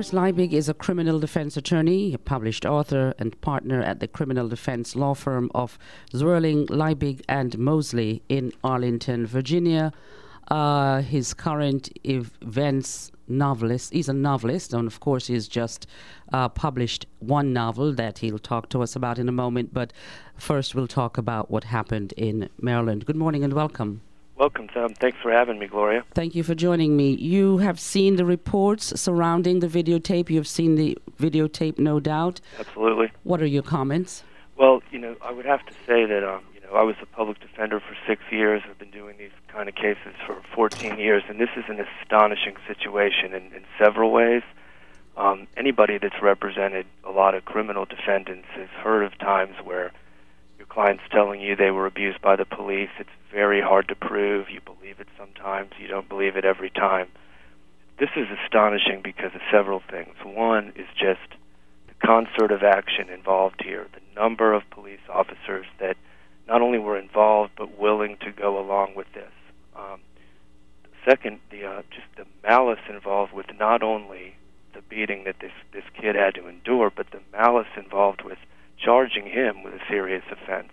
Chris Liebig is a criminal defense attorney, a published author, and partner at the criminal defense law firm of Zwirling, Liebig, and Mosley in Arlington, Virginia. His current events novelist. He's a novelist, and of course he's just published one novel that he'll talk to us about in a moment. But first we'll talk about what happened in Maryland. Good morning and welcome. Welcome, Tom. Thanks for having me, Gloria. Thank you for joining me. You have seen the reports surrounding the videotape. You've seen the videotape, no doubt. Absolutely. What are your comments? Well, I would have to say that, I was a public defender for 6 years. I've been doing these kind of cases for 14 years, and this is an astonishing situation in several ways. Anybody that's represented a lot of criminal defendants has heard of times where your client's telling you they were abused by the police. It's very hard to prove. You believe it sometimes. You don't believe it every time. This is astonishing because of several things. One is just the concert of action involved here, the number of police officers that not only were involved but willing to go along with this. Second, just the malice involved with not only the beating that this kid had to endure, but the malice involved with charging him with a serious offense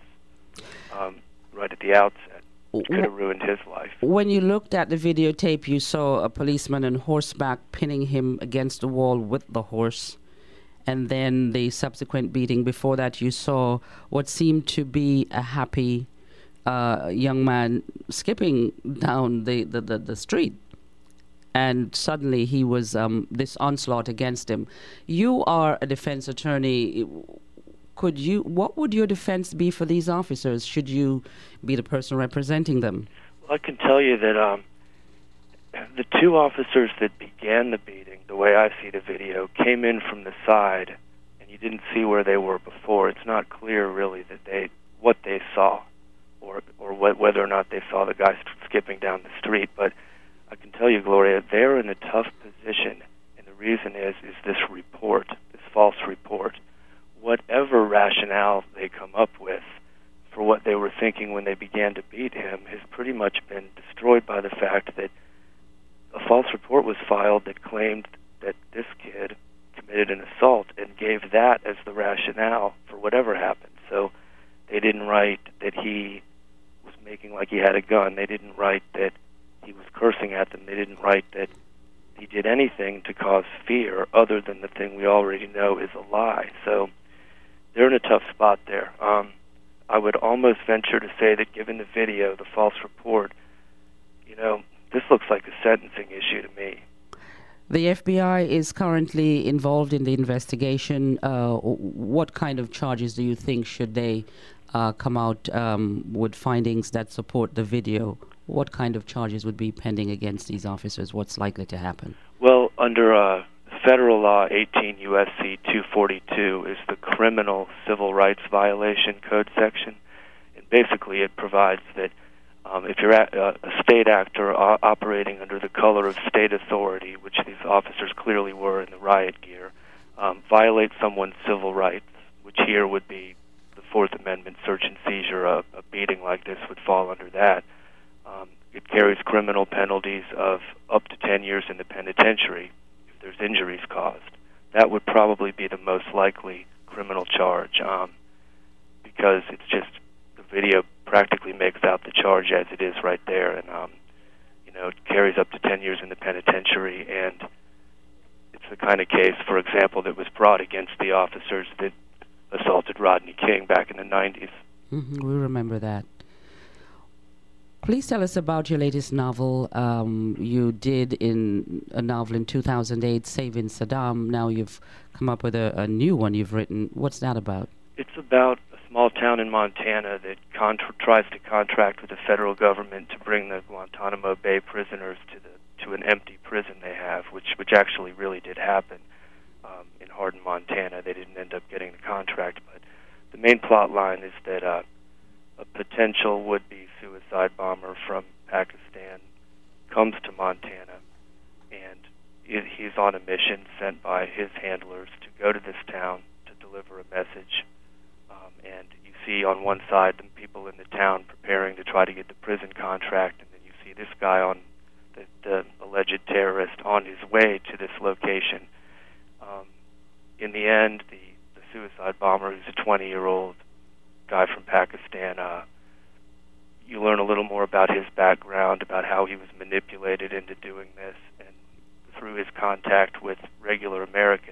right at the outset, which could have ruined his life. When you looked at the videotape, you saw a policeman on horseback pinning him against the wall with the horse, and then the subsequent beating. Before that, you saw what seemed to be a happy young man skipping down the street. And suddenly he was this onslaught against him. You are a defense attorney. What would your defense be for these officers should you be the person representing them? Well, I can tell you that the two officers that began the beating, the way I see the video, came in from the side, and you didn't see where they were before. It's not clear really that what they saw, or whether or not they saw the guy skipping down the street. But I can tell you, Gloria, they're in a tough position, and the reason is this report, this false report. Whatever rationale they come up with for what they were thinking when they began to beat him has pretty much been destroyed by the fact that a false report was filed that claimed that this kid committed an assault and gave that as the rationale for whatever happened. So they didn't write that he was making like he had a gun. They didn't write that he was cursing at them. They didn't write that he did anything to cause fear other than the thing we already know is a lie. So they're in a tough spot there. I would almost venture to say that given the video, the false report, this looks like a sentencing issue to me. The FBI is currently involved in the investigation. What kind of charges do you think should they come out with findings that support the video? What kind of charges would be pending against these officers? What's likely to happen? Well, under Federal Law 18 U.S.C. 242 is the criminal civil rights violation code section. And basically it provides that if you're a state actor operating under the color of state authority, which these officers clearly were in the riot gear, violate someone's civil rights, which here would be the Fourth Amendment search and seizure, a beating like this would fall under that. It carries criminal penalties of up to 10 years in the penitentiary if there's injuries caused. That would probably be the most likely criminal charge because it's just the video practically makes out the charge as it is right there, and it carries up to 10 years in the penitentiary, and it's the kind of case, for example, that was brought against the officers that assaulted Rodney King back in the 90s. Mm-hmm, we remember that. Please tell us about your latest novel. You did in a novel in 2008, Saving Saddam. Now you've come up with a new one you've written. What's that about? It's about a small town in Montana that tries to contract with the federal government to bring the Guantanamo Bay prisoners to an empty prison they have, which actually really did happen in Hardin, Montana. They didn't end up getting the contract, but the main plot line is that a potential would-be suicide bomber from Pakistan comes to Montana, and he's on a mission sent by his handlers to go to this town to deliver a message. And you see on one side the people in the town preparing to try to get the prison contract, and then you see this guy, on the alleged terrorist, on his way to this location. the end, the suicide bomber, who's a 20-year-old guy from Pakistan, you learn a little more about his background, about how he was manipulated into doing this, and through his contact with regular Americans,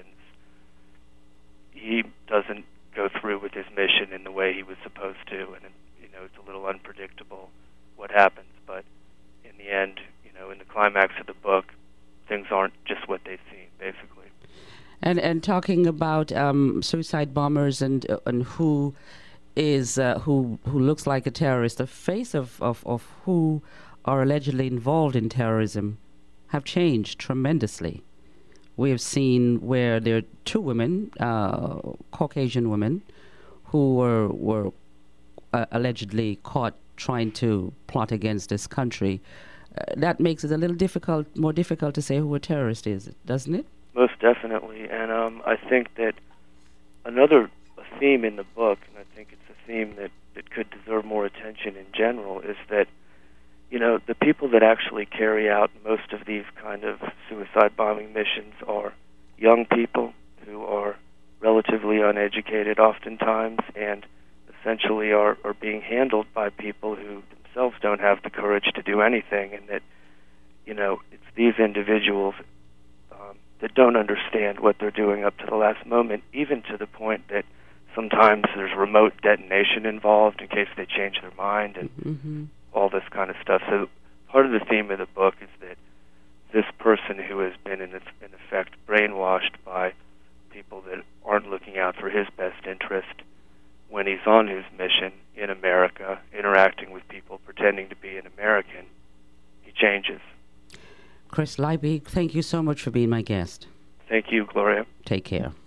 he doesn't go through with his mission in the way he was supposed to, and it's a little unpredictable what happens, but in the end, in the climax of the book, things aren't just what they seem, basically. And talking about suicide bombers and who is who looks like a terrorist, the face of who are allegedly involved in terrorism have changed tremendously. We have seen where there are two women, Caucasian women, who were allegedly caught trying to plot against this country. That makes it a little more difficult to say who a terrorist is, doesn't it? Most definitely, and I think that another theme in the book, and I think it's a theme that could deserve more attention in general, is that the people that actually carry out most of these kind of suicide bombing missions are young people who are relatively uneducated oftentimes, and essentially are being handled by people who themselves don't have the courage to do anything, and that it's these individuals that don't understand what they're doing up to the last moment, even to the point that sometimes there's remote detonation involved in case they change their mind and all this kind of stuff. So part of the theme of the book is that this person who has been, in effect, brainwashed by people that aren't looking out for his best interest, when he's on his mission in America, interacting with people pretending to be an American, he changes. Chris Liebig, thank you so much for being my guest. Thank you, Gloria. Take care.